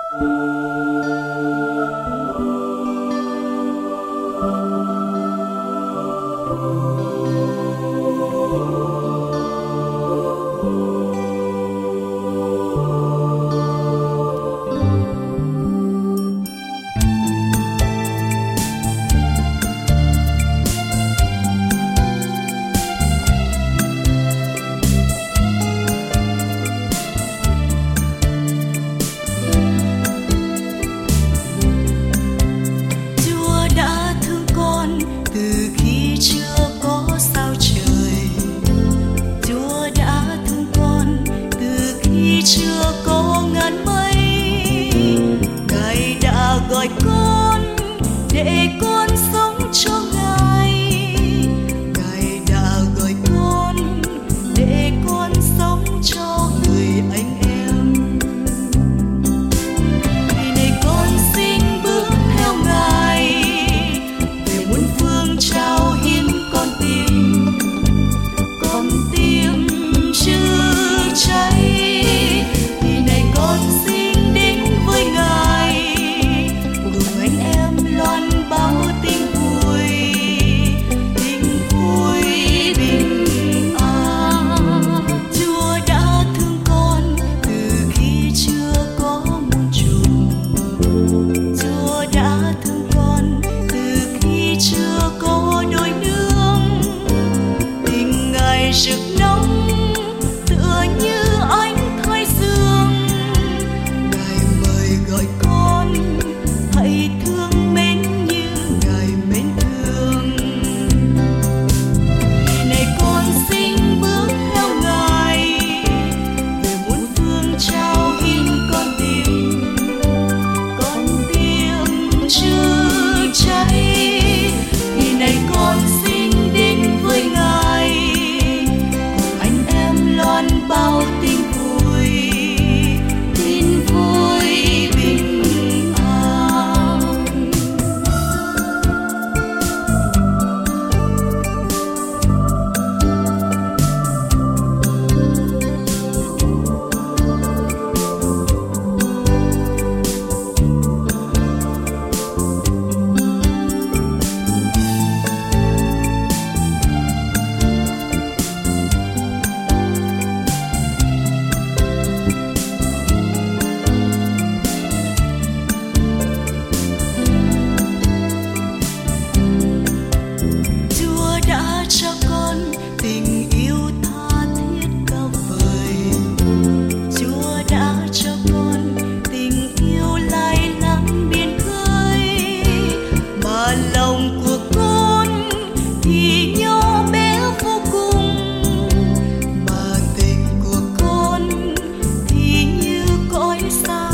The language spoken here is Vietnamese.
gọi con để con sống cho Ngài. Ngài đã gọi con để con sống cho người anh em. Ngày này con xin bước theo Ngài về muôn phương trao hiến con tim chữa cháy. Ngày này con xin đến với Ngài cùng anh em loan báo tin vui bình an. Chúa đã thương con từ khi chưa có muôn trùng. Chúa đã thương con từ khi chưa có đôi nương. Tình Ngài rực nóng tựa như ánh thái dương. Ngài mời gọi con hãy thương mến như Ngài mến thương. Ngày này con xin bước theo Ngài về muôn phương trao hiến con tim chữa cháy. Ngày này con xin đến với Ngài cùng anh em loan báo tin vui bình an. Chúa đã cho con tình yêu tha thiết cao vời. Chúa đã cho con tình yêu lai láng biển khơi. Mà lòng của con thì nhỏ bé vô cùng. Mà tình của con thì như cõi xa